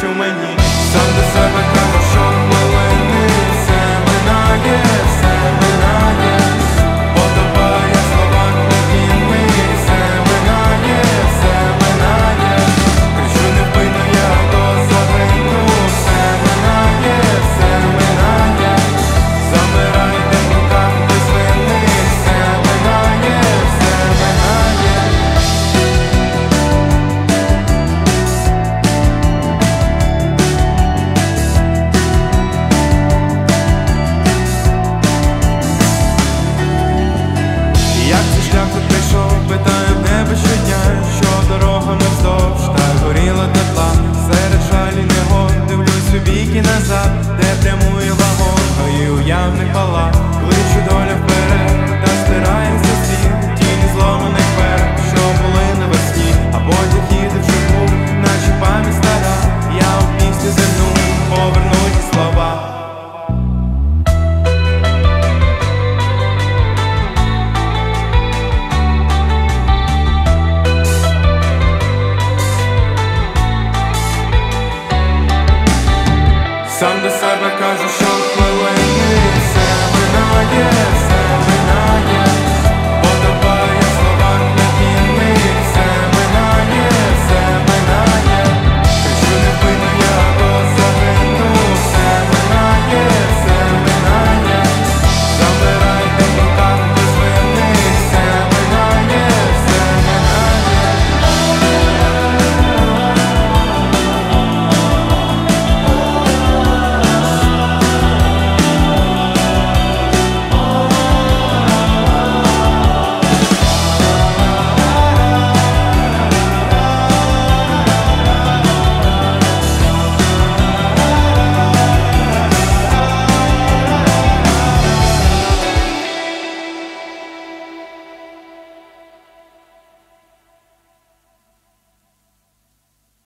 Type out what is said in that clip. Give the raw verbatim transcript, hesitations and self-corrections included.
в мені. Сам до себе кажу, що хвилини все минає, все минає. Потопає в словах невинні, все минає, все минає. Кричу невпинно, я то загину, все минає, все минає. Замирайте в руках без вини, все минає, все минає. Як цей шлях тут прийшов, питаю в небо щодня, що дорогами вздовж та горіла тепла. Серед жалі негод дивлюсь у бік і назад, де прямує вагон, і уявних палат. Кличу доля вперед, та стирається слід тіні зломаних пер, що були навесні, а потяг їде в журбу, наче пам'ять стара. Я у пісні земну повернуті слова. Сам до себе кажу, що